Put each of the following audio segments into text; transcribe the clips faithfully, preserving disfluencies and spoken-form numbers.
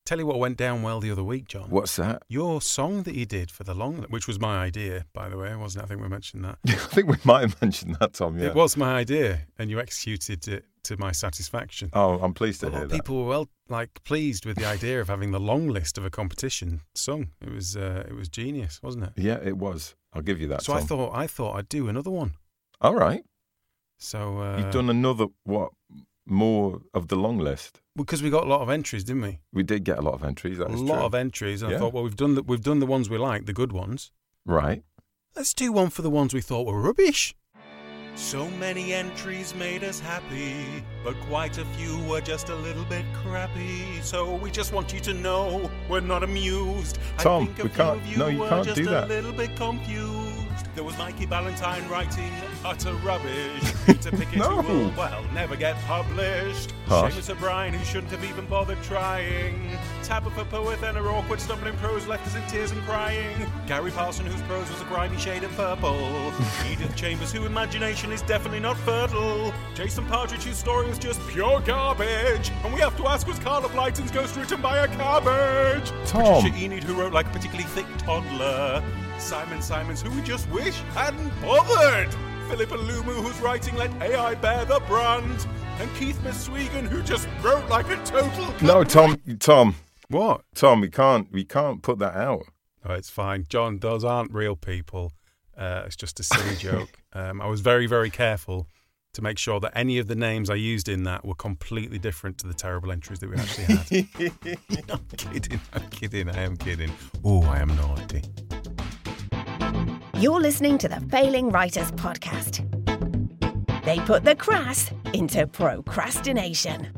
Tell you what went down well the other week, John. What's that? Your song that you did for the long, which was my idea, by the way, wasn't it? I think we mentioned that. I think we might have mentioned that, Tom. Yeah. It was my idea, and you executed it to my satisfaction. Oh, I'm pleased to a lot hear of that. people were well, like, pleased with the idea of having the long list of a competition sung. It was, uh, it was genius, wasn't it? Yeah, it was. I'll give you that. So Tom. I thought, I thought I'd do another one. All right. So uh, You've done another what? More of the long list. Because we got a lot of entries, didn't we? We did get a lot of entries. That a is lot true. of entries. And Yeah. I thought, well, we've done the, we've done the ones we like, the good ones. Right. Let's do one for the ones we thought were rubbish. So many entries made us happy, but quite a few were just a little bit crappy. So we just want you to know we're not amused. Tom, I think a we few can't- of you no, you were can't just do that. a little bit confused. There was Mikey Ballantyne writing utter rubbish. Peter Pickett No. who will, well, never get published. Harsh. Seamus O'Brien who shouldn't have even bothered trying. Tabitha Poeth and her awkward stumbling prose left us in tears and crying. Gary Parson whose prose was a grimy shade of purple. Edith Chambers whose imagination is definitely not fertile. Jason Partridge whose story was just pure garbage. And we have to ask, was Carla Blyton's ghost written by a cabbage? Tom. Patricia Enid who wrote like a particularly thick toddler. Simon Simons who we just wish hadn't bothered. Philippa Lumu whose writing let A I bear the brunt. And Keith Miswegan who just wrote like a total... No, Tom. Tom. What? Tom. We can't. We can't put that out. Oh, it's fine. John, those aren't real people. Uh, it's just a silly joke. Um, I was very, very careful to make sure that any of the names I used in that were completely different to the terrible entries that we actually had. I'm kidding. I'm kidding. I am kidding. Oh, I am naughty. You're listening to the Failing Writers Podcast. They put the crass into procrastination.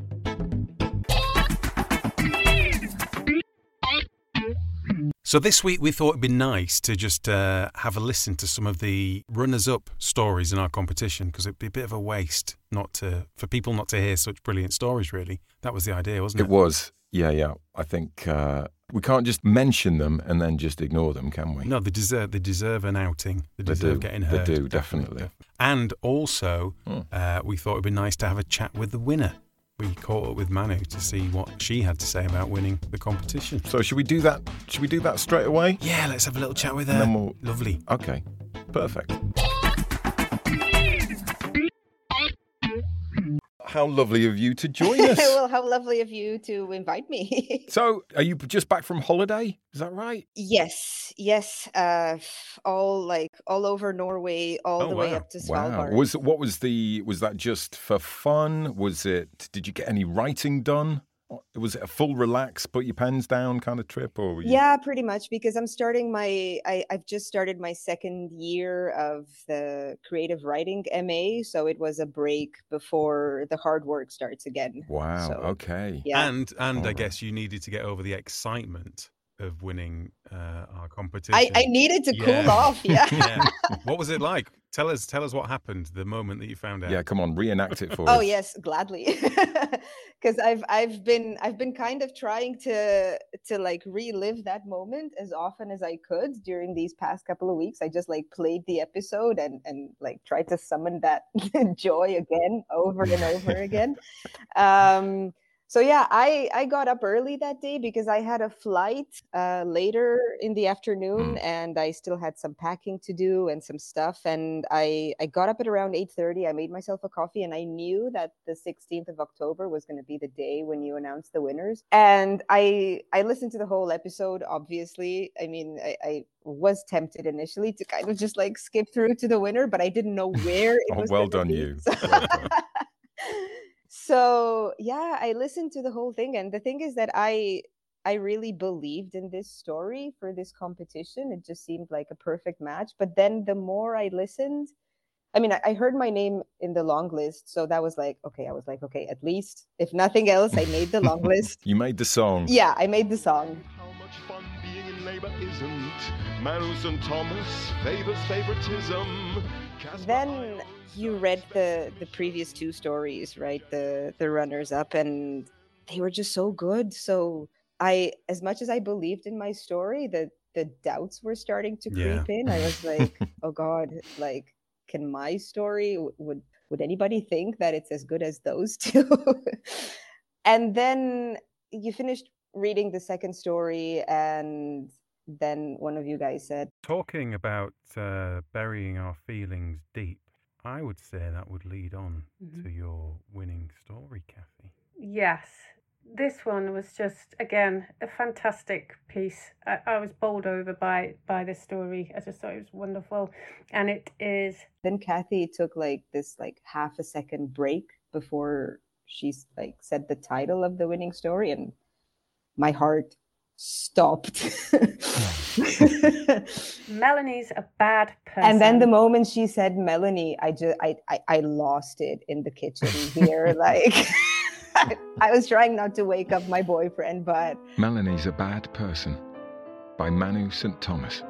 So this week we thought it'd be nice to just uh, have a listen to some of the runners-up stories in our competition, because it'd be a bit of a waste not to for people not to hear such brilliant stories, really. That was the idea, wasn't it? It was. Yeah, yeah. I think uh, we can't just mention them and then just ignore them, can we? No, they deserve they deserve an outing. They They deserve do. getting They heard. do, definitely. And also, Hmm. uh, we thought it'd be nice to have a chat with the winner. We caught up with Manu to see what she had to say about winning the competition. So should we do that? Should we do that straight away? Yeah, let's have a little chat with her. And then we'll- Lovely. Okay. Perfect. How lovely of you to join us. Well, how lovely of you to invite me. So, are you just back from holiday? Is that right? Yes, yes. Uh, all like all over Norway, all Oh, the way wow. up to Wow. Svalbard. Was what was the was that just for fun? Was it? Did you get any writing done? Was it a full relax, put your pens down kind of trip, or were you... Yeah, pretty much, because I'm starting my I, I've just started my second year of the creative writing M A, so it was a break before the hard work starts again. Wow. So, Okay. Yeah. And and All I right. guess you needed to get over the excitement of winning uh, our competition. I, I needed to cool Yeah. off, yeah. Yeah. What was it like? Tell us tell us what happened the moment that you found out. Yeah. Come on, reenact it for Oh us. yes, gladly. Because I've I've been I've been kind of trying to to like relive that moment as often as I could during these past couple of weeks. I just like played the episode and and like tried to summon that joy again over and over again. Um so yeah, I I got up early that day because I had a flight uh later in the afternoon Mm. and I still had some packing to do and some stuff, and I I got up at around eight thirty. I made myself a coffee and I knew that the sixteenth of October was going to be the day when you announced the winners. And I I listened to the whole episode, obviously. I mean, I, I was tempted initially to kind of just like skip through to the winner, but I didn't know where it Oh, was well gonna done, be. you. So- Well done. So yeah, I listened to the whole thing, and the thing is that I I really believed in this story for this competition. It just seemed like a perfect match. But then the more I listened, I mean, I, I heard my name in the long list, so that was like, okay, I was like, okay, at least if nothing else, I made the long list. You made the song. Yeah, I made the song. How much fun being in Labour isn't. Manus and Thomas favours favouritism. Casper Then Isles you does read the favour- the previous two stories, right? The the runners up, and they were just so good. So I, as much as I believed in my story, the the doubts were starting to Yeah. creep in. I was like, oh God, like, can my story w- would would anybody think that it's as good as those two? And then you finished reading the second story, and then one of you guys said, Talking about uh, burying our feelings deep, I would say that would lead on Mhm. to your winning story, Kathy. Yes, this one was just, again, a fantastic piece. I, I was bowled over by by this story. I just thought it was wonderful. And it is, then Kathy took like this like half a second break before she like said the title of the winning story, and my heart stopped. Melanie's a bad person. And then the moment she said Melanie, I just I I, I lost it in the kitchen here. Like I, I was trying not to wake up my boyfriend, but Melanie's a Bad Person by Manu Saint Thomas.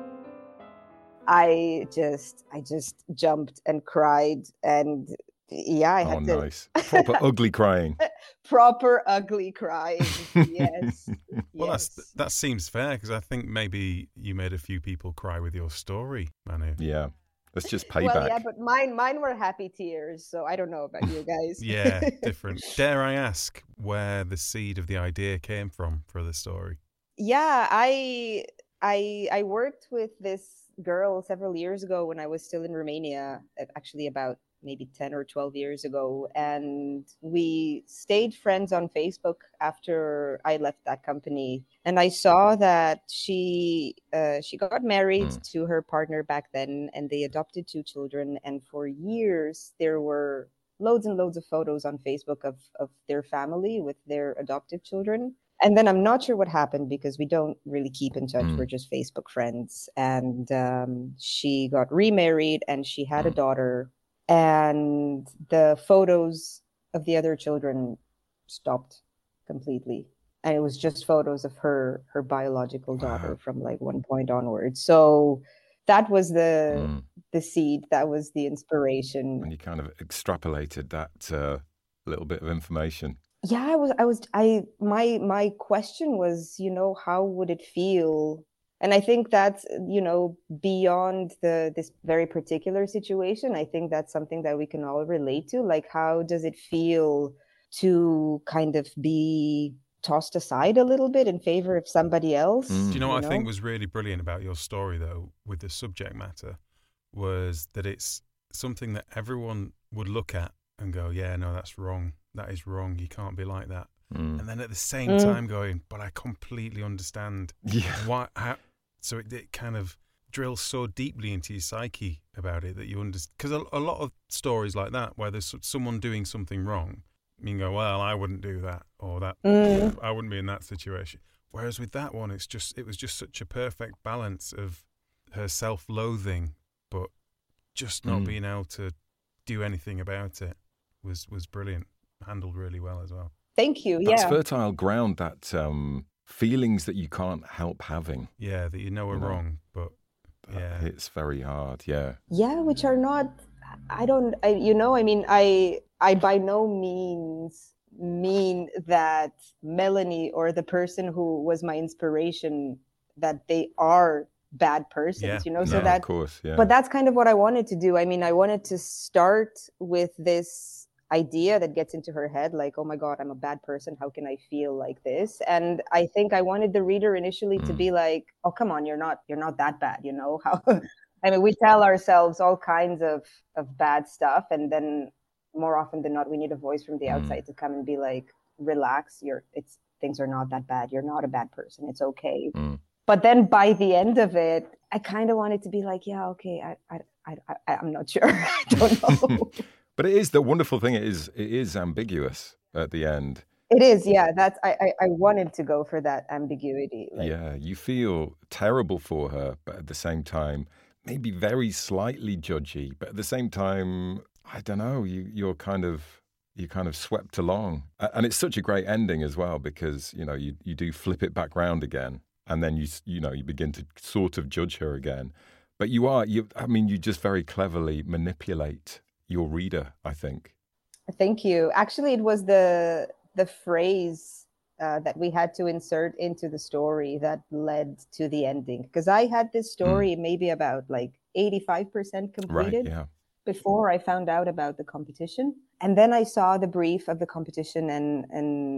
I just I just jumped and cried, and yeah, I Oh, had to nice. Proper ugly crying. proper ugly crying. Yes. Well, yes. that's that seems fair, because I think maybe you made a few people cry with your story, Manu. Yeah. That's just payback. Well, yeah, but mine mine were happy tears, so I don't know about you guys. Yeah, different. Dare I ask where the seed of the idea came from for the story? Yeah, I I I worked with this girl several years ago when I was still in Romania, actually about maybe ten or twelve years ago, and we stayed friends on Facebook after I left that company. And I saw that she uh, she got married Mm. to her partner back then, and they adopted two children, and for years there were loads and loads of photos on Facebook of of their family with their adoptive children. And then I'm not sure what happened, because we don't really keep in touch. Mm. We're just Facebook friends. And um, she got remarried, and she had a Mm. daughter. And the photos of the other children stopped completely. And it was just photos of her her biological daughter Wow. from like one point onwards. So that was the Mm. the seed. That was the inspiration. And you kind of extrapolated that uh, little bit of information. Yeah, I was I was I my my question was, you know, how would it feel? And I think that's, you know, beyond the this very particular situation. I think that's something that we can all relate to. Like, how does it feel to kind of be tossed aside a little bit in favor of somebody else? Mm. Do you know what You I think know? was really brilliant about your story, though, with the subject matter, was that it's something that everyone would look at and go, yeah, no, that's wrong. That is wrong. You can't be like that. Mm. And then at the same Mm. time going, but I completely understand Yeah. why. How, so it, it kind of drills so deeply into your psyche about it that you understand. Because a, a lot of stories like that, where there's someone doing something wrong, you can go, well, I wouldn't do that, or that Mm. I wouldn't be in that situation. Whereas with that one, it's just it was just such a perfect balance of her self-loathing, but just not Mm. being able to do anything about it was was brilliant. Handled really well as well. Thank you. That's Yeah. fertile ground, that um, feelings that you can't help having. Yeah, that you know are You know. wrong, but That yeah, hits very hard, yeah. Yeah, which are not, I don't, I, you know, I mean, I, I by no means mean that Melanie or the person who was my inspiration, that they are bad persons, Yeah. you know, No, so of that, course, yeah. but that's kind of what I wanted to do. I mean, I wanted to start with this idea that gets into her head, like, oh my God, I'm a bad person. How can I feel like this? And I think I wanted the reader initially to Mm. be like, oh, come on, you're not, you're not that bad, you know? How? I mean, we tell ourselves all kinds of, of bad stuff. And then more often than not, we need a voice from the Mm. outside to come and be like, relax, you're, it's, things are not that bad. You're not a bad person. It's okay. Mm. But then by the end of it, I kind of wanted to be like, yeah, okay, I, I, I, I I'm not sure. I don't know. But it is the wonderful thing. It is it is ambiguous at the end. It is, yeah. That's I, I, I wanted to go for that ambiguity. Like, Yeah, you feel terrible for her, but at the same time, maybe very slightly judgy. But at the same time, I don't know. You you're kind of you kind of swept along, A- and it's such a great ending as well, because you know you you do flip it back round again, and then you s- you know you begin to sort of judge her again. But you are you. I mean, you just very cleverly manipulate your reader, I think. Thank you. Actually, it was the the phrase uh, that we had to insert into the story that led to the ending. Because I had this story maybe about like eighty-five percent Right? completed Yeah. before I found out about the competition. And then I saw the brief of the competition, and and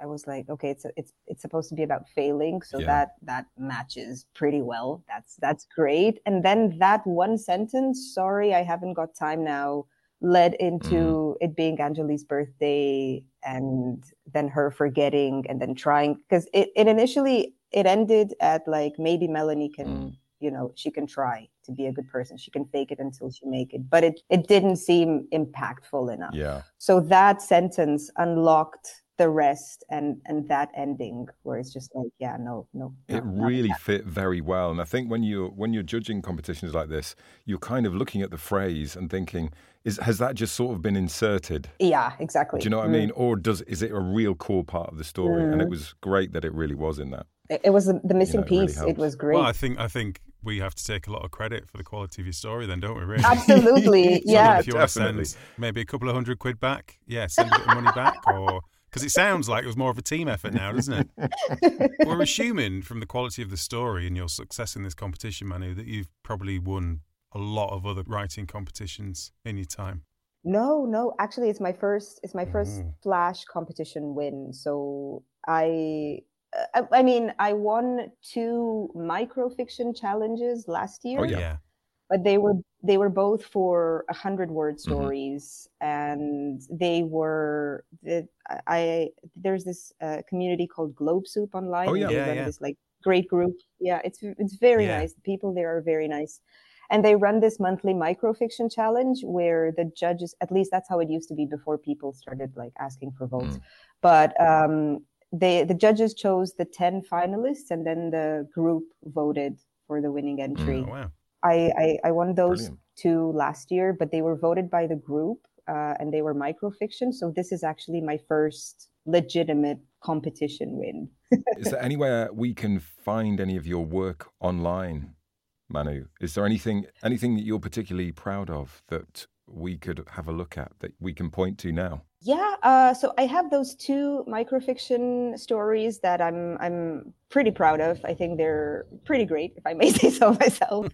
I was like, okay, it's a, it's it's supposed to be about failing, so Yeah. that that matches pretty well. That's that's great. And then that one sentence, sorry, I haven't got time now, led into Mm. it being Angelique's birthday, and then her forgetting, and then trying, because it, it initially it ended at like, maybe Melanie can. Mm. You know, she can try to be a good person. She can fake it until she make it. But it, it didn't seem impactful enough. Yeah. So that sentence unlocked the rest, and and that ending where it's just like, yeah, no, no. It no, not really that. fit very well. And I think when you're when you're judging competitions like this, you're kind of looking at the phrase and thinking, is has that just sort of been inserted? Yeah, exactly. Do you know what Mm. I mean? Or does is it a real core part of the story? And it Mm. was great that it really was in that. It, it was the, the missing it really piece. helps. It was great. Well, I think I think we have to take a lot of credit for the quality of your story, then, don't we? Really? Absolutely. So Yeah. if you want to Definitely. send maybe a couple of hundred quid back, yeah, send a bit of money back, or because it sounds like it was more of a team effort now, doesn't it? We're assuming from the quality of the story and your success in this competition, Manu, that you've probably won a lot of other writing competitions in your time. No, no. Actually, it's my first. It's my first Mm. Flash competition win. So I, I, I mean, I won two microfiction challenges last year. Oh, yeah. yeah. But they were they were both for a hundred word Mm-hmm. stories, and they were the I there's this uh, community called Globe Soup online. Oh, and yeah. they Yeah, run yeah. this like great group. Yeah, it's it's very Yeah. nice. The people there are very nice, and they run this monthly microfiction challenge where the judges, at least that's how it used to be before people started like asking for votes, Mm. but um, they the judges chose the ten finalists, and then the group voted for the winning entry. Oh, wow. I, I, I won those Brilliant. two last year, but they were voted by the group, uh, and they were microfiction. So this is actually my first legitimate competition win. Is there anywhere we can find any of your work online, Manu? Is there anything anything that you're particularly proud of that we could have a look at that we can point to now? Yeah, uh, so I have those two microfiction stories that I'm I'm pretty proud of. I think they're pretty great, if I may say so myself.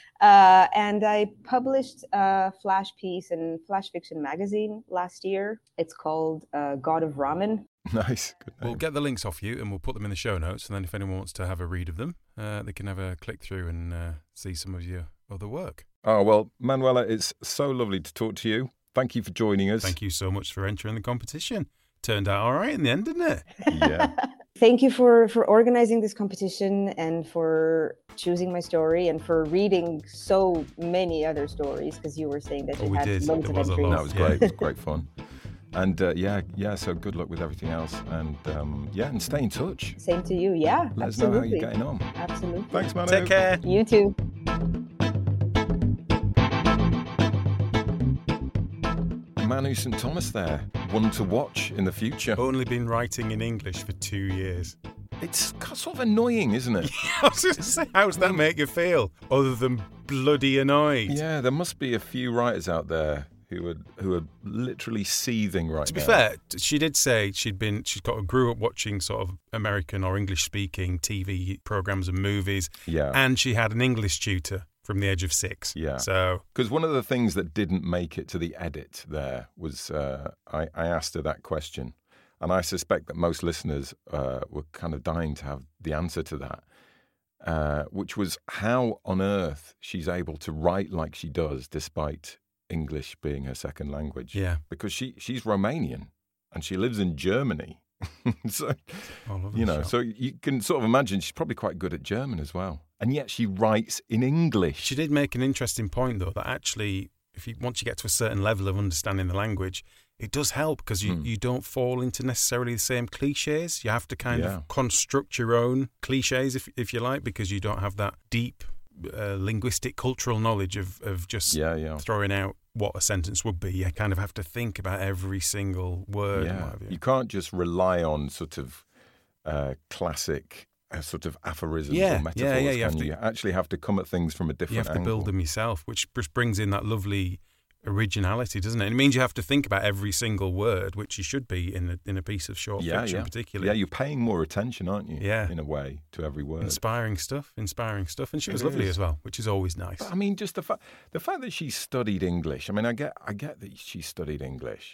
uh, and I published a flash piece in Flash Fiction magazine last year. It's called uh, God of Ramen. Nice. Good We'll name. get the links off you and we'll put them in the show notes. And then if anyone wants to have a read of them, uh, they can have a click through and uh, see some of your other work. Oh, well, Manuela, it's so lovely to talk to you. Thank you for joining us. Thank you so much for entering the competition. Turned out all right in the end, didn't it? Yeah. Thank you for, for organizing this competition, and for choosing my story, and for reading so many other stories, because you were saying that Oh, you we had did. loads There of was a entries. lot. That was Yeah. great. It was great fun. And uh, yeah, yeah, so good luck with everything else. And um, yeah, and stay in touch. Same to you. Yeah, Let us know how absolutely. you're getting on. Absolutely. Thanks, Manu. Take care. You too. Manu Saint Thomas there, one to watch in the future. Only been writing in English for two years. It's sort of annoying, isn't it? I was going to say, how does that make you feel, other than bloody annoyed? Yeah, there must be a few writers out there who are who are literally seething right now. To be fair, she did say she'd been, she's got grew up watching sort of American or English speaking T V programs and movies, Yeah. and she had an English tutor from the age of six. Yeah. So Because one of the things that didn't make it to the edit there was uh, I, I asked her that question. And I suspect that most listeners uh, were kind of dying to have the answer to that, uh, which was how on earth she's able to write like she does despite English being her second language. yeah, Because she, she's Romanian and she lives in Germany. so, all over you the know, shop. so you can sort of imagine she's probably quite good at German as well. And yet she writes in English. She did make an interesting point, though, that actually, if you once you get to a certain level of understanding the language, it does help because you, Mm. you don't fall into necessarily the same cliches. You have to kind Yeah. of construct your own cliches, if if you like, because you don't have that deep uh, linguistic, cultural knowledge of, of just Yeah, yeah. throwing out what a sentence would be. You kind of have to think about every single word. and what Yeah, have you. you can't just rely on sort of uh, classic uh, sort of aphorisms Yeah, or yeah, metaphors. yeah, you can have you? to- You actually have to come at things from a different You have to angle. build them yourself, which just brings in that lovely originality, doesn't it? It means you have to think about every single word, which you should be in a, in a piece of short yeah, fiction, yeah. particularly. Yeah, you're paying more attention, aren't you? Yeah. in a way, to every word. Inspiring stuff, inspiring stuff. And she was It lovely is. as well, which is always nice. But, I mean, just the fact the fact that she studied English. I mean, I get I get that she studied English,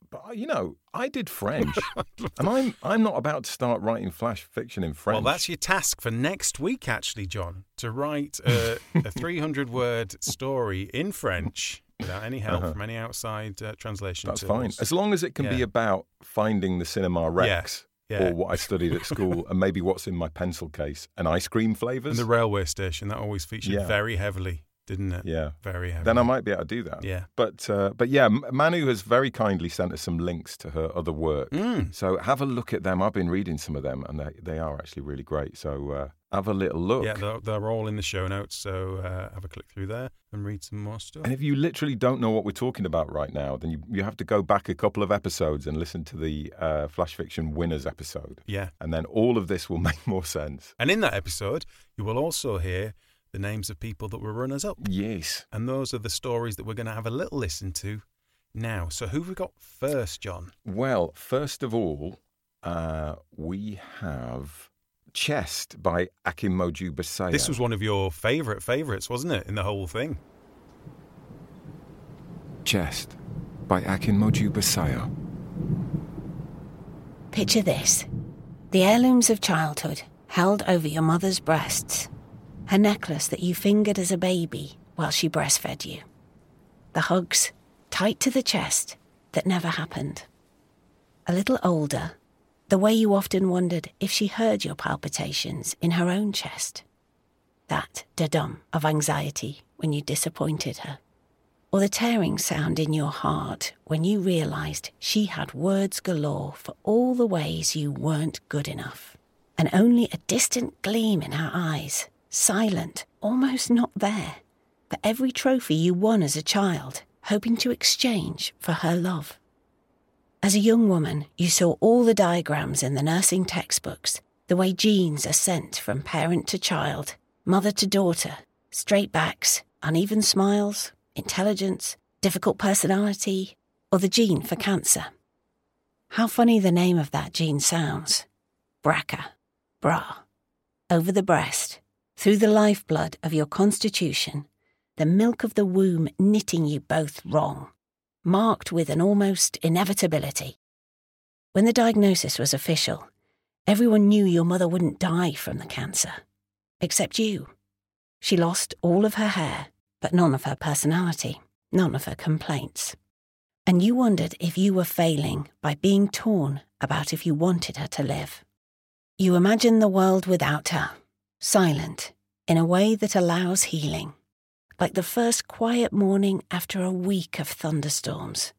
But, you know, I did French, and I'm I'm not about to start writing flash fiction in French. Well, that's your task for next week, actually, John, to write a, a three hundred word story in French without any help Uh-huh. from any outside uh, translation That's tools. fine. As long as it can be Yeah. about finding the Cinema Rex Yeah. or what I studied at school and maybe what's in my pencil case and ice cream flavours. And the railway station, that always featured Yeah. very heavily, didn't it? Yeah. Very heavily. Then I might be able to do that. Yeah. But uh, but yeah, M- Manu has very kindly sent us some links to her other work. Mm. So have a look at them. I've been reading some of them, and they, they are actually really great. So uh, have a little look. Yeah, they're, they're all in the show notes, so uh, have a click through there and read some more stuff. And if you literally don't know what we're talking about right now, then you, you have to go back a couple of episodes and listen to the uh, Flash Fiction Winners episode. Yeah. And then all of this will make more sense. And in that episode, you will also hear the names of people that were runners-up. Yes. And those are the stories that we're going to have a little listen to now. So who have we got first, John? Well, first of all, uh, we have Chest by Akinmoju Basaya. This was one of your favourite favourites, wasn't it, in the whole thing? Chest by Akinmoju Basaya. Picture this. The heirlooms of childhood held over your mother's breasts. Her necklace that you fingered as a baby while she breastfed you. The hugs, tight to the chest, that never happened. A little older, the way you often wondered if she heard your palpitations in her own chest. That da-dum of anxiety when you disappointed her. Or the tearing sound in your heart when you realised she had words galore for all the ways you weren't good enough. And only a distant gleam in her eyes, silent, almost not there, for every trophy you won as a child, hoping to exchange for her love. As a young woman, you saw all the diagrams in the nursing textbooks, the way genes are sent from parent to child, mother to daughter, straight backs, uneven smiles, intelligence, difficult personality, or the gene for cancer. How funny the name of that gene sounds. B R C A, bra. Over the breast, through the lifeblood of your constitution, the milk of the womb knitting you both wrong, marked with an almost inevitability. When the diagnosis was official, everyone knew your mother wouldn't die from the cancer. Except you. She lost all of her hair, but none of her personality, none of her complaints. And you wondered if you were failing by being torn about if you wanted her to live. You imagined the world without her, silent, in a way that allows healing, like the first quiet morning after a week of thunderstorms.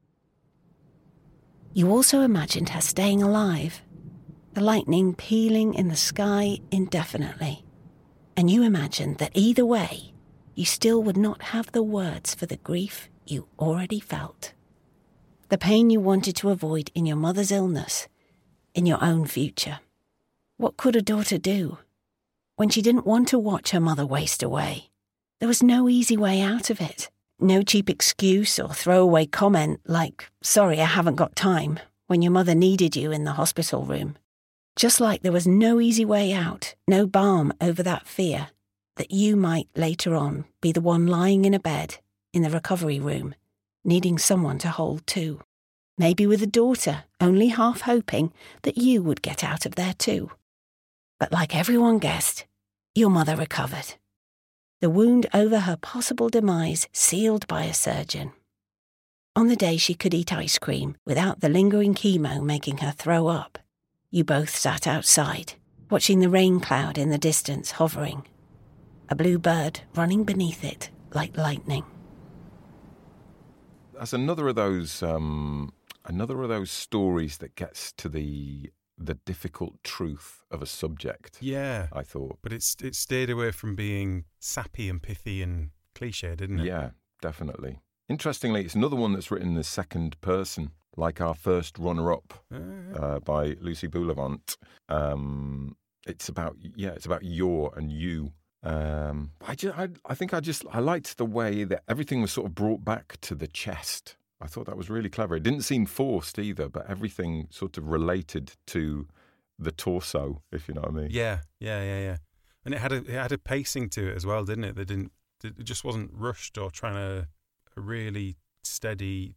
You also imagined her staying alive, the lightning peeling in the sky indefinitely, and you imagined that either way, you still would not have the words for the grief you already felt. The pain you wanted to avoid in your mother's illness, in your own future. What could a daughter do? When she didn't want to watch her mother waste away, there was no easy way out of it. No cheap excuse or throwaway comment like, sorry, I haven't got time, when your mother needed you in the hospital room. Just like there was no easy way out, no balm over that fear that you might later on be the one lying in a bed in the recovery room, needing someone to hold too. Maybe with a daughter, only half hoping that you would get out of there too. But like everyone guessed, your mother recovered. The wound over her possible demise sealed by a surgeon. On the day she could eat ice cream without the lingering chemo making her throw up, you both sat outside, watching the rain cloud in the distance hovering, a blue bird running beneath it like lightning. That's another of those um, another of those stories that gets to the the difficult truth of a subject. Yeah. I thought. But it's it stayed away from being sappy and pithy and cliche, didn't it? Yeah, definitely. Interestingly, it's another one that's written in the second person, like our first runner-up Uh, uh, by Lucy Boulevant. Um, it's about yeah, it's about your and you. Um, I just, I, I think I just I liked the way that everything was sort of brought back to the chest. I thought that was really clever. It didn't seem forced either, but everything sort of related to the torso, if you know what I mean. yeah, yeah, yeah, yeah. And it had a it had a pacing to it as well, didn't it? That didn't it just wasn't rushed or trying to a really steady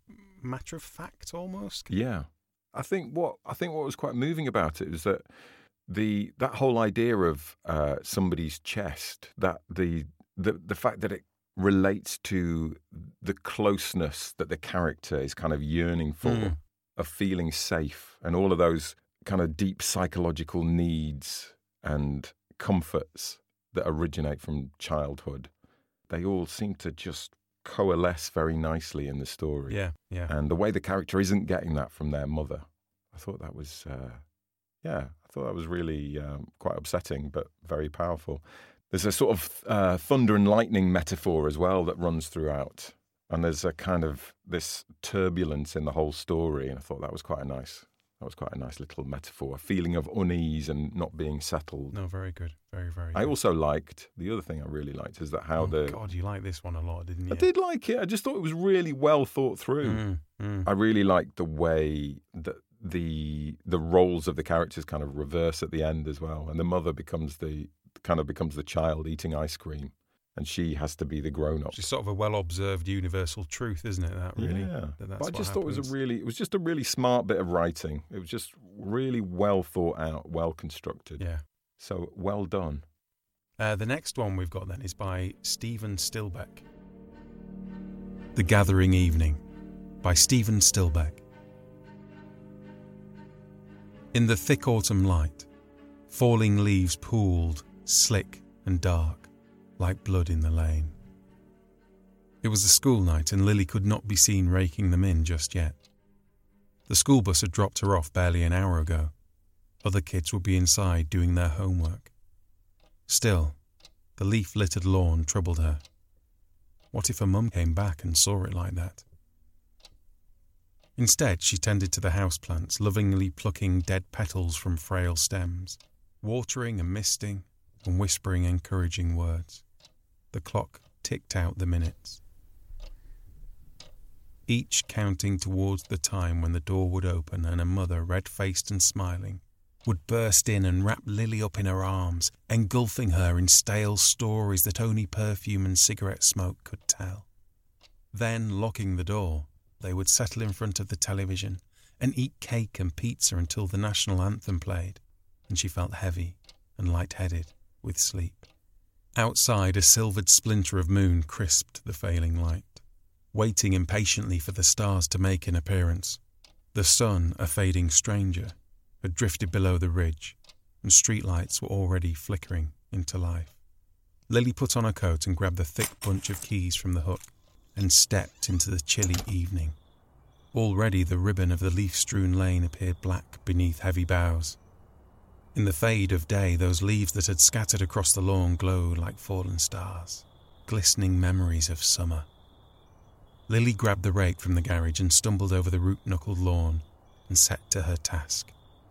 matter of fact almost. Yeah. I think what I think what was quite moving about it was that the that whole idea of uh, somebody's chest, that the the the fact that it relates to the closeness that the character is kind of yearning for, Mm. of feeling safe, and all of those kind of deep psychological needs and comforts that originate from childhood. They all seem to just coalesce very nicely in the story. Yeah, yeah. And the way the character isn't getting that from their mother, I thought that was, uh, yeah, I thought that was really um, quite upsetting, but very powerful. There's a sort of uh, thunder and lightning metaphor as well that runs throughout. And there's a kind of this turbulence in the whole story. And I thought that was quite a nice, that was quite a nice little metaphor, a feeling of unease and not being settled. No, very good. Very, very good. I also liked, the other thing I really liked is that how oh, the... God, you liked this one a lot, didn't you? I did like it. I just thought it was really well thought through. Mm, mm. I really liked the way that the the roles of the characters kind of reverse at the end as well. And the mother becomes the kind of becomes the child eating ice cream, and she has to be the grown-up. Which is sort of a well-observed universal truth, isn't it, that really? Yeah. That that's But I what just thought it was happens. a really it was just a really smart bit of writing. It was just really well thought out, well constructed. Yeah. So well done. Uh, the next one we've got then is by Stephen Stillbeck. The Gathering Evening by Stephen Stillbeck. In the thick autumn light, falling leaves pooled, slick and dark, like blood in the lane. It was a school night and Lily could not be seen raking them in just yet. The school bus had dropped her off barely an hour ago. Other kids would be inside doing their homework. Still, the leaf-littered lawn troubled her. What if her mum came back and saw it like that? Instead, she tended to the houseplants, lovingly plucking dead petals from frail stems, watering and misting, and whispering encouraging words. The clock ticked out the minutes, each counting towards the time when the door would open and her mother, red-faced and smiling, would burst in and wrap Lily up in her arms, engulfing her in stale stories that only perfume and cigarette smoke could tell. Then, locking the door, they would settle in front of the television and eat cake and pizza until the national anthem played, and she felt heavy and light-headed with sleep. Outside, a silvered splinter of moon crisped the failing light, waiting impatiently for the stars to make an appearance. The sun, a fading stranger, had drifted below the ridge, and streetlights were already flickering into life. Lily put on her coat and grabbed the thick bunch of keys from the hook and stepped into the chilly evening. Already the ribbon of the leaf-strewn lane appeared black beneath heavy boughs. In the fade of day, those leaves that had scattered across the lawn glowed like fallen stars, glistening memories of summer. Lily grabbed the rake from the garage and stumbled over the root-knuckled lawn and set to her task.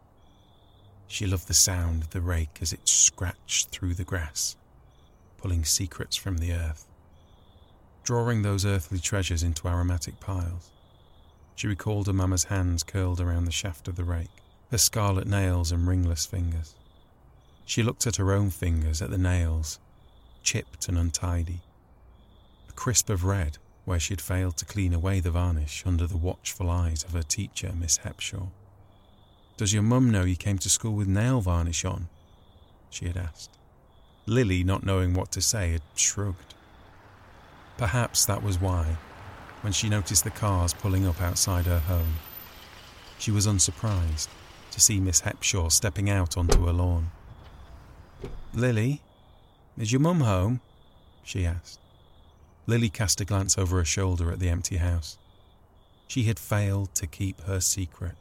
She loved the sound of the rake as it scratched through the grass, pulling secrets from the earth, drawing those earthly treasures into aromatic piles. She recalled her mamma's hands curled around the shaft of the rake, her scarlet nails and ringless fingers. She looked at her own fingers, at the nails, chipped and untidy, a crisp of red where she had failed to clean away the varnish under the watchful eyes of her teacher, Miss Hepshaw. "Does your mum know you came to school with nail varnish on?" she had asked. Lily, not knowing what to say, had shrugged. Perhaps that was why, when she noticed the cars pulling up outside her home, she was unsurprised to see Miss Hepshaw stepping out onto her lawn. "Lily, is your mum home?" she asked. Lily cast a glance over her shoulder at the empty house. She had failed to keep her secret.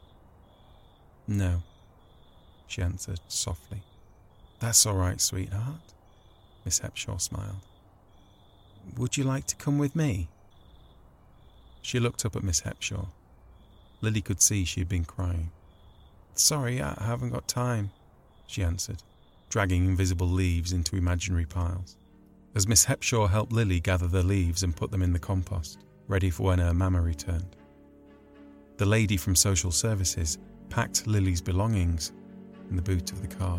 "No," she answered softly. "That's all right, sweetheart," Miss Hepshaw smiled. "Would you like to come with me?" She looked up at Miss Hepshaw. Lily could see she had been crying. "Sorry, I haven't got time," she answered, dragging invisible leaves into imaginary piles. As Miss Hepshaw helped Lily gather the leaves and put them in the compost, ready for when her mamma returned, the lady from social services packed Lily's belongings in the boot of the car.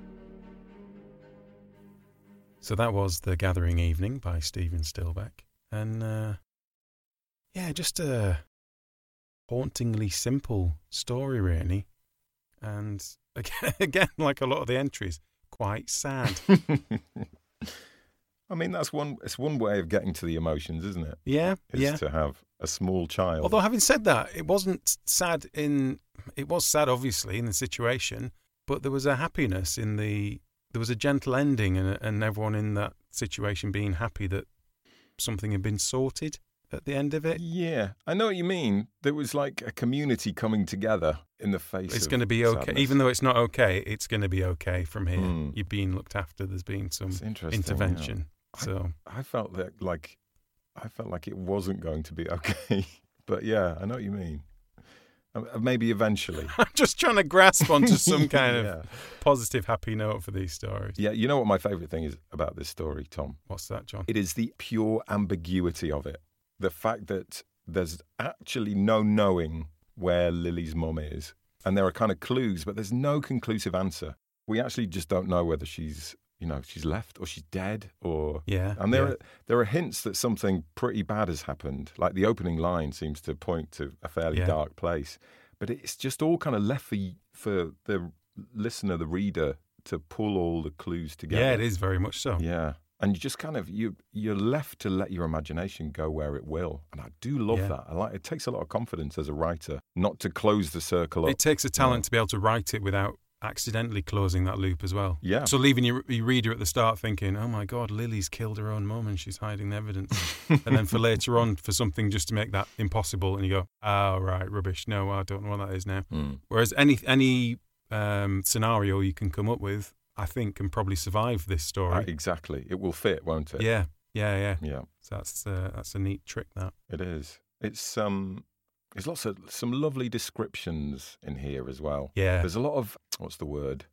So that was The Gathering Evening by Stephen Stillbeck. And, uh, yeah, just a hauntingly simple story, really. And, again, again, like a lot of the entries, quite sad. I mean, that's one. It's one way of getting to the emotions, isn't it? Yeah, Is yeah. to have a small child. Although, having said that, it wasn't sad in... It was sad, obviously, in the situation, but there was a happiness in the... There was a gentle ending and, and everyone in that situation being happy that something had been sorted at the end of it. Yeah, I know what you mean. There was like a community coming together in the face It's of going to be okay. sadness. Even though it's not okay, it's going to be okay from here. Mm. You're being looked after. There's been some It's interesting, intervention. yeah. So I, I felt that like I felt like it wasn't going to be okay. But yeah, I know what you mean. Uh, Maybe eventually. I'm just trying to grasp onto some kind of Yeah. positive, happy note for these stories. Yeah, you know what my favourite thing is about this story, Tom? What's that, John? It is the pure ambiguity of it. The fact that there's actually no knowing where Lily's mum is. And there are kind of clues, but there's no conclusive answer. We actually just don't know whether she's, you know, she's left or she's dead or... Yeah. And there yeah. are there are hints that something pretty bad has happened. Like the opening line seems to point to a fairly Yeah. dark place. But it's just all kind of left for y- for the listener, the reader, to pull all the clues together. Yeah, it is very much so. Yeah. And you just kind of, you, you're left to let your imagination go where it will. And I do love Yeah. that. I like, it takes a lot of confidence as a writer not to close the circle up. It takes a talent Yeah. to be able to write it without accidentally closing that loop as well. Yeah. So leaving your, your reader at the start thinking, oh my God, Lily's killed her own mum and she's hiding the evidence. And then for later on, for something just to make that impossible, and you go, oh, right, rubbish. No, I don't know what that is now. Mm. Whereas any any um, scenario you can come up with, I think, can probably survive this story. Uh, exactly. It will fit, won't it? Yeah, yeah, yeah. Yeah, So that's uh, that's a neat trick, that. it is. It's um, there's lots of some lovely descriptions in here as well. Yeah. There's a lot of, what's the word?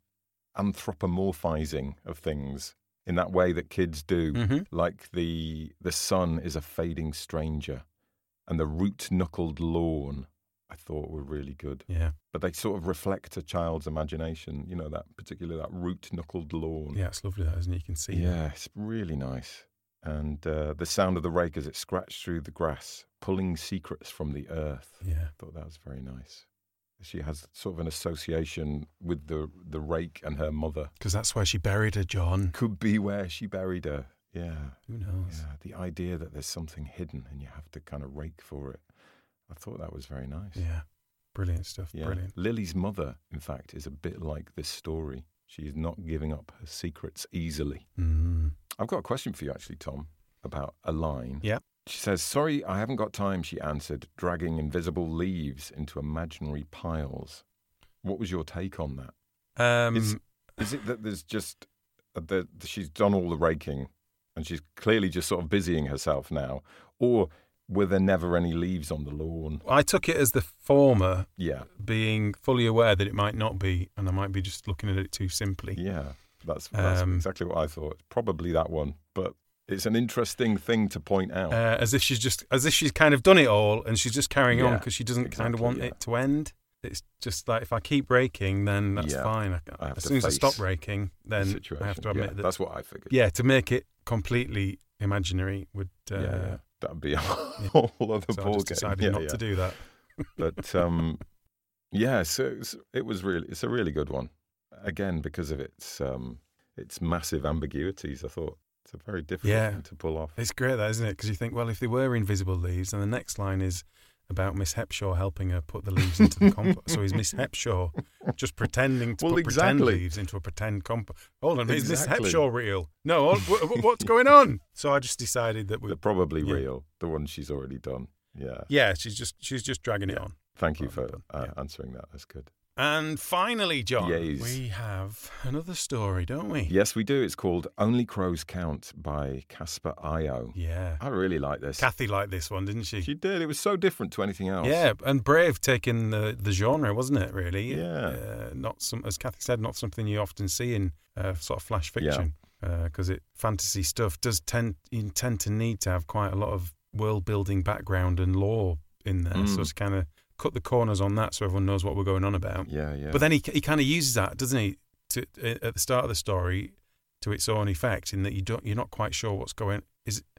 Anthropomorphizing of things in that way that kids do. Mhm. Like the the sun is a fading stranger and the root-knuckled lawn, I thought were really good. Yeah. But they sort of reflect a child's imagination, you know, that particularly that root-knuckled lawn. Yeah, it's lovely, that, isn't it? You can see. Yeah, it's really nice. And uh, the sound of the rake as it scratched through the grass, pulling secrets from the earth. Yeah. I thought that was very nice. She has sort of an association with the the rake and her mother. Because that's where she buried her, John. Could be where she buried her. Yeah. Who knows? Yeah. The idea that there's something hidden and you have to kind of rake for it. I thought that was very nice. Yeah. Brilliant stuff. Yeah. Brilliant. Lily's mother, in fact, is a bit like this story. She is not giving up her secrets easily. Mm. I've got a question for you, actually, Tom, about a line. Yeah. She says, sorry, I haven't got time, she answered, dragging invisible leaves into imaginary piles. What was your take on that? Um, Is, is it that there's just, uh, the, she's done all the raking and she's clearly just sort of busying herself now? Or were there never any leaves on the lawn? I took it as the former, Yeah, being fully aware that it might not be, and I might be just looking at it too simply. yeah. That's, that's Um, exactly what I thought. Probably that one. But it's an interesting thing to point out. Uh, as if she's just, as if she's kind of done it all, and she's just carrying on Yeah, because she doesn't kind of exactly, want yeah. it to end. It's just like, if I keep raking, then that's Yeah, fine. I, I have as to soon as I face stop raking, the then situation. I have to yeah, admit that. that's what I figured. Yeah, to make it completely imaginary would. Uh, yeah, yeah. That would be a whole other So I ball just game. decided Yeah, not yeah. to do that. But um, yeah, so it's, it was really, it's a really good one. Again, because of its um, its massive ambiguities, I thought it's a very difficult Yeah. thing to pull off. It's great, that, isn't it? Because you think, well, if they were invisible leaves, and the next line is about Miss Hepshaw helping her put the leaves into the compost. So is Miss Hepshaw just pretending to Well, put pretend exactly. leaves into a pretend compost? Hold on, is Miss Exactly. Hepshaw real? No, what, what- what's going on? So I just decided that we. They're probably yeah. real, the ones she's already done. Yeah. Yeah, she's just she's just dragging it on. Thank you Well for done, uh, yeah. answering that. That's good. And finally, John, Yes. we have another story, don't we? Yes, we do. It's called Only Crows Count by Caspar Io. Yeah. I really like this. Kathy liked this one, didn't she? She did. It was so different to anything else. Yeah, and brave taking the, the genre, wasn't it, really? Yeah. Uh, not some, as Kathy said, not something you often see in uh, sort of flash fiction. Because it fantasy stuff does tend you tend to need to have quite a lot of world building background and lore in there. Mm. So to kind of cut the corners on that so everyone knows what we're going on about. Yeah, yeah. But then he he kind of uses that, doesn't he, to, at the start of the story to its own effect, in that you don't you're not quite sure what's going. Is is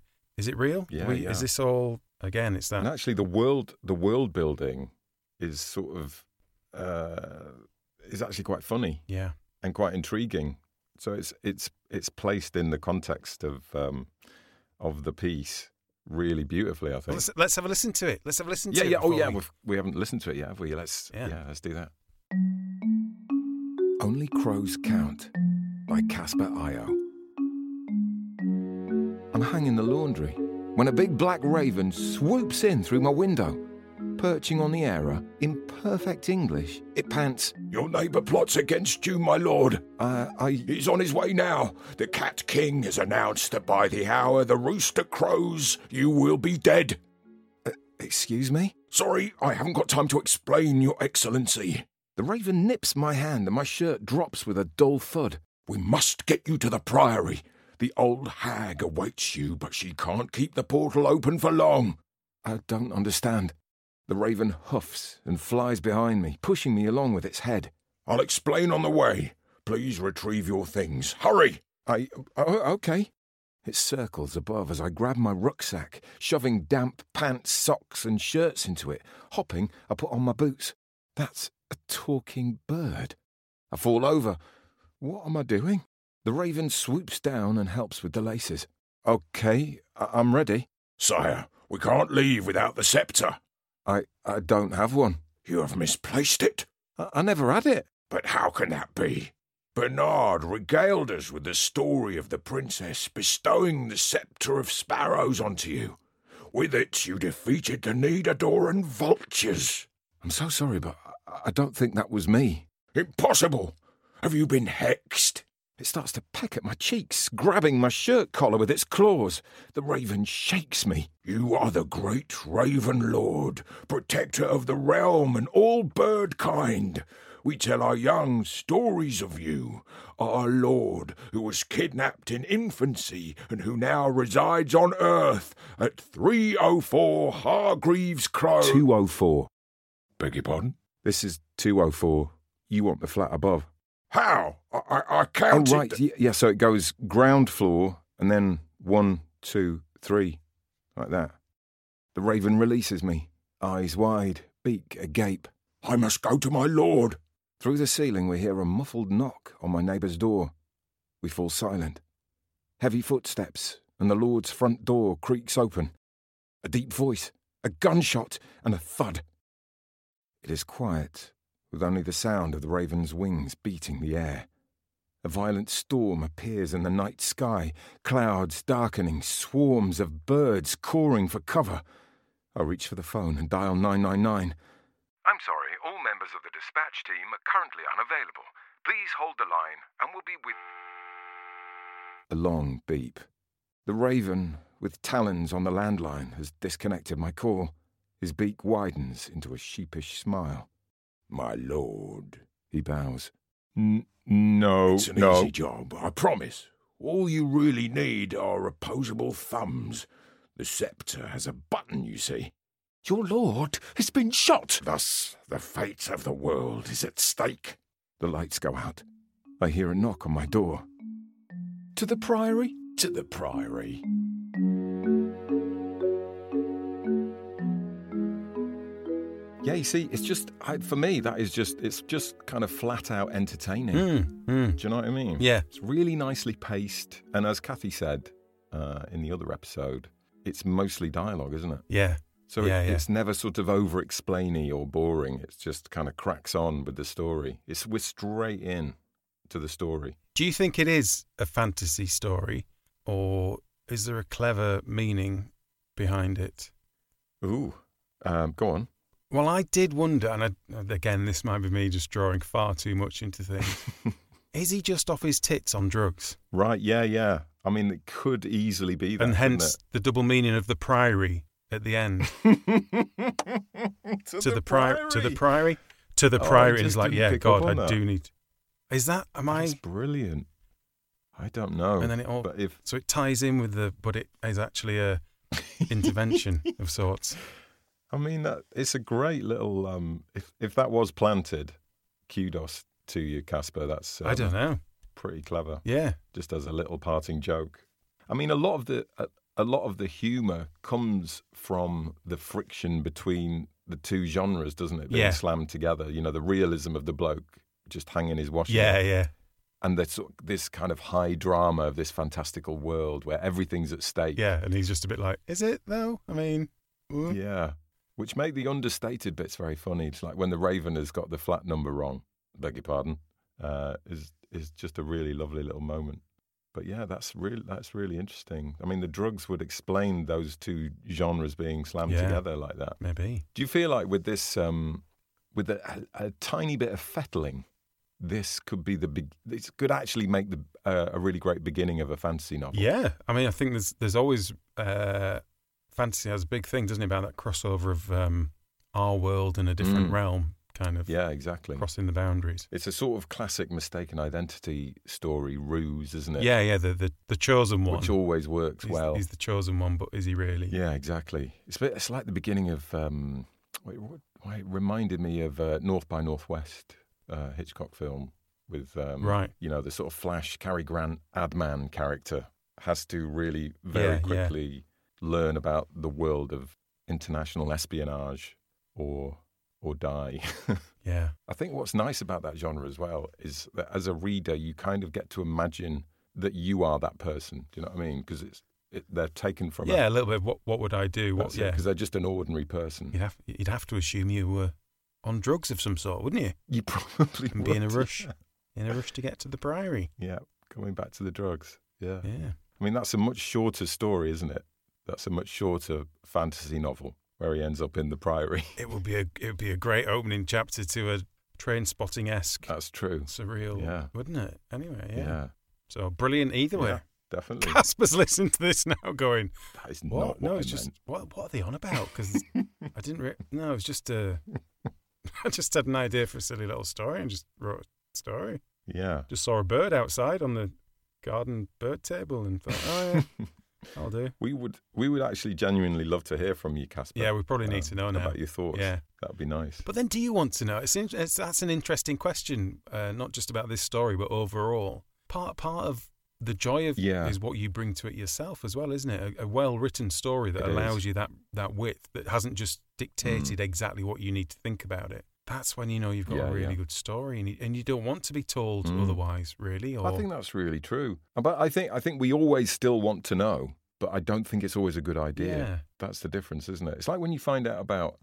Is it real? Yeah, we, yeah. Is this all, again, it's that... And actually, the world, the world building is sort of, uh, is actually quite funny. Yeah. And quite intriguing. So it's it's it's placed in the context of um, of the piece really beautifully, I think. Well, let's, let's have a listen to it. Let's have a listen yeah, to yeah. it. Oh, yeah. We... We've, we haven't listened to it yet, have we? Let's yeah. Yeah. let's do that. Only Crows Count by Caspar Io. I'm hanging the laundry when a big black raven swoops in through my window. Perching on the error, in perfect English, it pants, Your neighbour plots against you, my lord. uh, I... He's on his way now. The Cat King has announced that by the hour the rooster crows, you will be dead. Uh, excuse me? Sorry, I haven't got time to explain, Your Excellency. The raven nips my hand and my shirt drops with a dull thud. We must get you to the Priory. The old hag awaits you, but she can't keep the portal open for long. I don't understand. The raven huffs and flies behind me, pushing me along with its head. I'll explain on the way. Please retrieve your things. Hurry! I... Oh, okay. It circles above as I grab my rucksack, shoving damp pants, socks and shirts into it. Hopping, I put on my boots. That's a talking bird. I fall over. What am I doing? The raven swoops down and helps with the laces. Okay, I- I'm ready. Sire, we can't leave without the sceptre. I, I don't have one. You have misplaced it. I, I never had it. But how can that be? Bernard regaled us with the story of the princess bestowing the sceptre of sparrows onto you. With it, you defeated the Nidadoran vultures. I'm so sorry, but I, I don't think that was me. Impossible! Have you been hexed? It starts to peck at my cheeks, grabbing my shirt collar with its claws. The raven shakes me. You are the great Raven Lord, protector of the realm and all bird kind. We tell our young stories of you, our lord, who was kidnapped in infancy and who now resides on Earth at three oh four Hargreaves Close. two oh four. Beg your pardon? This is two oh four. You want the flat above. How? I, I, I Oh, counted... right. Y- Yeah, so it goes ground floor and then one, two, three, like that. The raven releases me, eyes wide, beak agape. I must go to my lord. Through the ceiling we hear a muffled knock on my neighbour's door. We fall silent. Heavy footsteps, and the lord's front door creaks open. A deep voice, a gunshot, and a thud. It is quiet, with only the sound of the raven's wings beating the air. A violent storm appears in the night sky, clouds darkening, swarms of birds cawing for cover. I reach for the phone and dial nine nine nine. I'm sorry, all members of the dispatch team are currently unavailable. Please hold the line and we'll be with... A long beep. The raven, with talons on the landline, has disconnected my call. His beak widens into a sheepish smile. My lord. He bows. N- no, It's an no. easy job, I promise. All you really need are opposable thumbs. The sceptre has a button, you see. Your lord has been shot. Thus, the fate of the world is at stake. The lights go out. I hear a knock on my door. To the Priory? To the Priory. Yeah, you see, it's just, I, for me, that is just, it's just kind of flat out entertaining. Mm, mm. Do you know what I mean? Yeah. It's really nicely paced. And as Kathy said uh, in the other episode, it's mostly dialogue, isn't it? Yeah. So Yeah, it, yeah. it's never sort of over-explainy or boring. It's just kind of cracks on with the story. It's We're straight in to the story. Do you think it is a fantasy story, or is there a clever meaning behind it? Ooh, um, go on. Well, I did wonder, and I, again, this might be me just drawing far too much into things. Is he just off his tits on drugs? Right, yeah, yeah. I mean, it could easily be that, And couldn't hence the double meaning of the Priory at the end. it? to the pri- to the Priory, to the Oh, I Priory, and just he's like, didn't yeah, pick up God, on I that. do need. Is that? Am I? That's brilliant. I don't know. And then it all. But if So it ties in with the, but it is actually a intervention of sorts. I mean, that it's a great little. Um, if if that was planted, kudos to you, Caspar. That's um, I don't know. pretty clever. Yeah. Just as a little parting joke. I mean, a lot of the uh, a lot of the humour comes from the friction between the two genres, doesn't it? Being Yeah. slammed together. You know, the realism of the bloke just hanging his washing Yeah, up, yeah. and this this kind of high drama of this fantastical world where everything's at stake. Yeah, and he's just a bit like, is it though? I mean, uh, Yeah. Which make the understated bits very funny. It's like when the Raven has got the flat number wrong, beg your pardon, uh, is is just a really lovely little moment. But yeah, that's really that's really interesting. I mean, the drugs would explain those two genres being slammed Yeah. together like that. maybe. Do you feel like with this, um, with a, a, a tiny bit of fettling, this could be the big? This could actually make the uh, a really great beginning of a fantasy novel. Yeah, I mean, I think there's there's always uh, fantasy has a big thing, doesn't it, about that crossover of um, our world and a different Mm. realm, kind of Yeah, exactly. crossing the boundaries. It's a sort of classic mistaken identity story ruse, isn't it? Yeah, yeah, the the, the chosen one. Which always works he's, well. he's the chosen one, but is he really? Yeah, exactly. It's a bit- it's like the beginning of. Um, wait, what, why it reminded me of uh, North by Northwest, uh, Hitchcock film with um, Right. You know, the sort of flash Cary Grant ad man character has to really very Yeah, yeah. quickly learn about the world of international espionage or or die. Yeah. I think what's nice about that genre as well is that as a reader, you kind of get to imagine that you are that person. Do you know what I mean? Because it's it, they're taken from Yeah, a, a little bit. What what would I do? What? Yeah, because they're just an ordinary person. you'd have you'd have to assume you were on drugs of some sort, wouldn't you? You probably And would. be in a rush, in a rush to get to the Priory. Yeah, going back to the drugs. Yeah. Yeah. I mean, that's a much shorter story, isn't it? That's a much shorter fantasy novel where he ends up in the Priory. It would be a it would be a great opening chapter to a Train Spotting esque That's true. surreal, Yeah. wouldn't it? Anyway, yeah. Yeah, So brilliant either way. Yeah, definitely. Casper's listening to this now, going, That is "What? not what No, I it's just meant. what? What are they on about?" Because I didn't. Re- no, it's just a. I just had an idea for a silly little story and just wrote a story. Yeah. Just saw a bird outside on the garden bird table and thought, "Oh yeah, I'll do." We would we would actually genuinely love to hear from you, Casper. Yeah, we probably need uh, to know now. about your thoughts. Yeah. That would be nice. But then, do you want to know? It's, in, it's that's an interesting question, uh, not just about this story, but overall. Part part of the joy of Yeah. is what you bring to it yourself as well, isn't it? A, a well-written story that It allows is. you that that width, that hasn't just dictated Mm. exactly what you need to think about it. That's when you know you've got Yeah, a really yeah. good story, and you, and you don't want to be told Mm. otherwise, really. Or I think that's really true. But I think I think we always still want to know, but I don't think it's always a good idea. Yeah. That's the difference, isn't it? It's like when you find out about,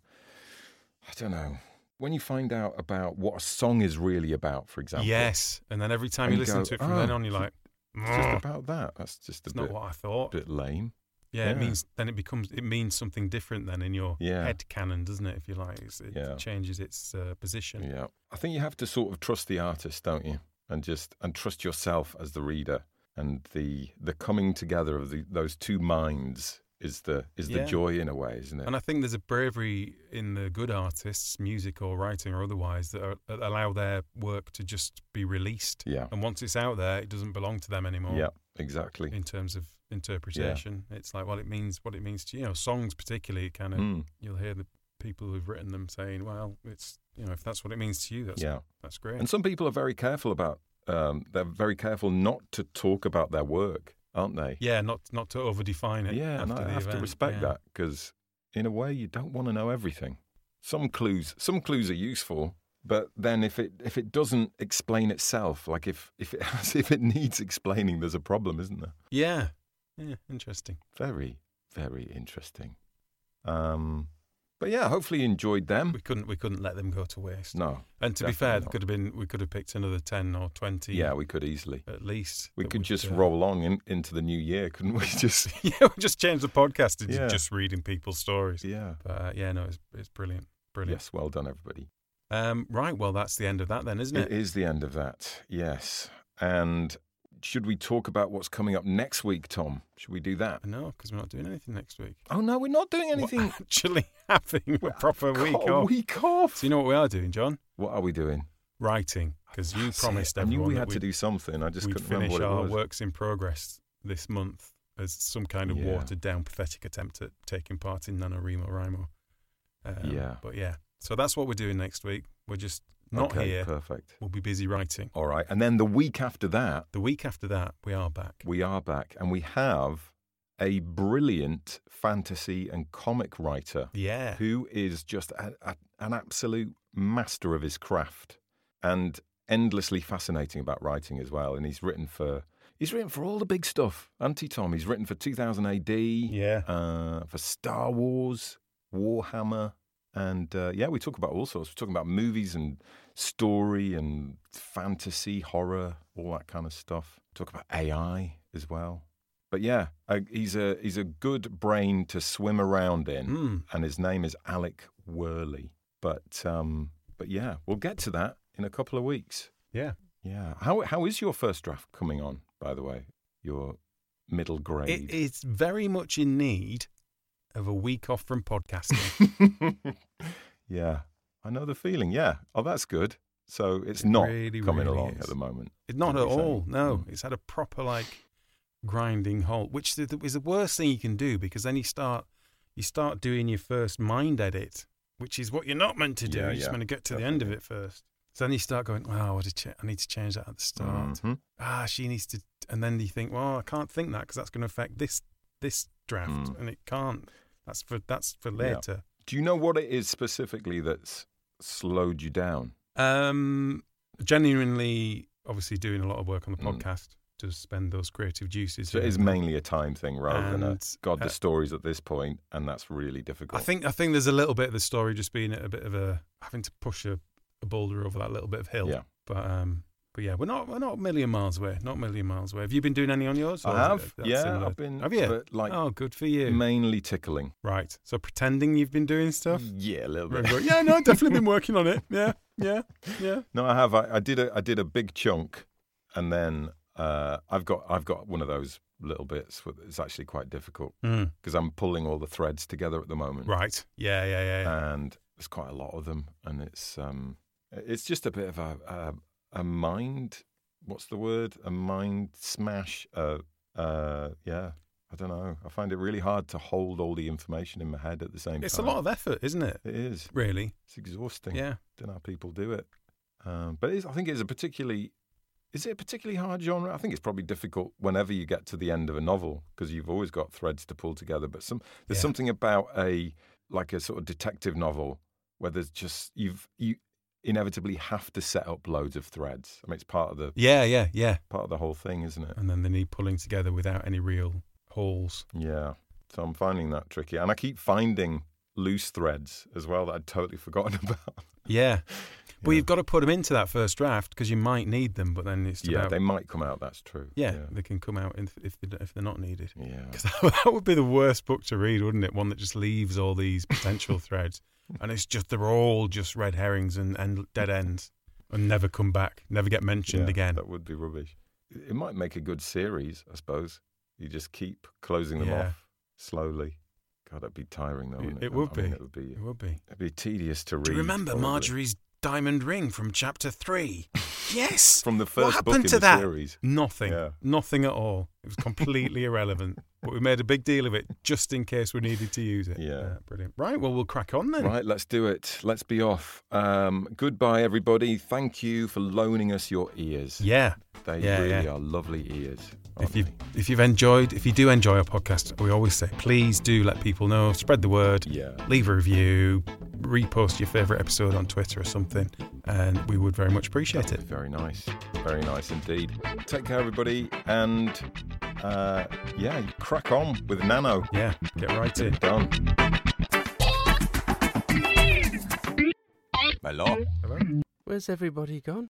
I don't know, when you find out about what a song is really about, for example. yes, and then every time And you you listen go, to it from "Oh, then on, you're like, It's just "Mm, about that. That's just a it's bit, not what I thought." bit lame. Yeah, it Yeah. means then it becomes it means something different then in your Yeah. head canon, doesn't it? If you like, it's, it Yeah. changes its uh, position. Yeah. I think you have to sort of trust the artist, don't you? And just and trust yourself as the reader. And the the coming together of the, those two minds is the is the Yeah. joy in a way, isn't it? And I think there's a bravery in the good artists, music or writing or otherwise, that, are, that allow their work to just be released. yeah. And once it's out there, it doesn't belong to them anymore. Yeah. Exactly. In terms of interpretation, it's like, well, it means what it means to you. know, songs particularly, kind of, Mm, you'll hear the people who've written them saying, well, it's you know, if that's what it means to you, that's yeah. that's great. And some people are very careful about. Um, they're very careful not to talk about their work, aren't they? Yeah, not not to over define it. Yeah, and after I the have to event. respect Yeah. that because, in a way, you don't want to know everything. Some clues, some clues are useful, but then if it if it doesn't explain itself, like if if it has, if it needs explaining, there's a problem, isn't there? Yeah, yeah, interesting. Very, very interesting. Um, but yeah, hopefully you enjoyed them. We couldn't we couldn't let them go to waste. No, and to be definitely fair, there not. could have been we could have picked another ten or twenty. yeah, we could easily. at least. We that could would, just uh, roll on in, into the new year, couldn't we? Just yeah, we just change the podcast to Yeah. just reading people's stories. yeah. But uh, yeah, no, it's it's brilliant, brilliant. Yes, well done, everybody. Um, right, well, that's the end of that then, isn't It it? is the end of that, yes. And should we talk about what's coming up next week, Tom? Should we do that? No, because we're not doing anything next week. Oh, no, we're not doing anything. We're actually having a proper week Got a off. week off. So you know what we are doing, John? What are we doing? Writing, because you That's promised it. I knew everyone we that had to we'd, do something. I just we'd couldn't remember finish what it our was. works in progress this month as some kind of Yeah. watered down, pathetic attempt at taking part in NaNoWriMo. Um, Yeah. But yeah, so that's what we're doing next week. We're just not okay, here. perfect. We'll be busy writing. All right. And then the week after that, The week after that, we are back. we are back and we have a brilliant fantasy and comic writer. Yeah. Who is just a, a, an absolute master of his craft and endlessly fascinating about writing as well. And he's written for he's written for all the big stuff. Auntie Tom, he's written for two thousand A D, Yeah. uh, for Star Wars, Warhammer, and uh, yeah, we talk about all sorts. We're talking about movies and story and fantasy, horror, all that kind of stuff. Talk about A I as well. But yeah, uh, he's a he's a good brain to swim around in, Mm. and his name is Alec Worley. But um, but yeah, we'll get to that in a couple of weeks. Yeah. Yeah. How how is your first draft coming on, by the way? Your middle grade. It is very much in need of a week off from podcasting. Yeah. I know the feeling. Yeah. Oh, that's good. So it's It not really, coming really along is. at the moment. It, not What at are you all. saying? No, Mm. it's had a proper like grinding halt, which is the, is the worst thing you can do, because then you start you start doing your first mind edit, which is what you're not meant to do. Yeah, you're just yeah, meant to get to the end of it first. So then you start going, oh, what did ch- I need to change that at the start. Mhm. Ah, she needs to, and then you think, well, I can't think that because that's going to affect this this draft, Mm. and it can't. That's for that's for Yeah. later. Do you know what it is specifically that's slowed you down? Um, genuinely, obviously, doing a lot of work on the Mm. podcast to spend those creative juices. So it in. is mainly a time thing rather than a, And, God, the uh, stories at this point, and that's really difficult. I think I think there's a little bit of the story just being a bit of a having to push a, a boulder over that little bit of hill. Yeah. But um, but yeah, we're not we're not a million miles away. Not a million miles away. Have you been doing any on yours? I or is it have. that Yeah, similar? I've been. Have you? But like Oh, good for you. mainly tickling. Right. So pretending you've been doing stuff. Yeah, a little bit. Remember, yeah, no, I've definitely been working on it. Yeah, yeah, yeah. No, I have. I, I did a I did a big chunk, and then uh, I've got I've got one of those little bits. Where it's actually quite difficult Mm. because I'm pulling all the threads together at the moment, Right. Yeah, yeah, yeah. yeah. and there's quite a lot of them, and it's um it's just a bit of a a, a mind. What's the word? A mind smash. Uh, uh, yeah. I don't know. I find it really hard to hold all the information in my head at the same It's time. a lot of effort, isn't it? It is. Really. It's exhausting. Yeah. Don't know how people do it. Um, but it's, I think it's a particularly, is it a particularly hard genre? I think it's probably difficult whenever you get to the end of a novel because you've always got threads to pull together. But some there's Yeah. something about a like a sort of detective novel where there's just you've you inevitably have to set up loads of threads. I mean, it's part of the Yeah, yeah, yeah. part of the whole thing, isn't it? And then they need pulling together without any real holes. Yeah. So I'm finding that tricky, and I keep finding loose threads as well that I'd totally forgotten about. Yeah. But Yeah. you've got to put them into that first draft because you might need them, but then it's Yeah, about, they might come out. That's true. yeah, yeah. they can come out if if, they, if they're not needed. Yeah. Because that would be the worst book to read, wouldn't it? One that just leaves all these potential threads, and it's just they're all just red herrings and, and dead ends, and never come back, never get mentioned Yeah, again. That would be rubbish. It might make a good series, I suppose. You just keep closing them Yeah. off slowly. God, that'd be tiring, though. It- Wouldn't it it, would I mean, be. it would be. It would be. It'd be tedious to read. Do you remember probably. Marjorie's diamond ring from chapter three? Yes. From the What first book happened in to the that? series? Nothing. Yeah. Nothing at all. It was completely irrelevant. But we made a big deal of it just in case we needed to use it. Yeah. Brilliant. Right, well, we'll crack on then. Right, let's do it. Let's be off. Um, goodbye, everybody. Thank you for loaning us your ears. Yeah. They Yeah, really yeah. are lovely ears. If aren't you they? if you've enjoyed, if you do enjoy our podcast, we always say, please do let people know, spread the word, Yeah. leave a review, repost your favourite episode on Twitter or something, and we would very much appreciate it. Very nice. Very nice indeed. Take care, everybody. And uh, yeah, crack on with Nano. Yeah, get right Get in. it done. Hello. Where's everybody gone?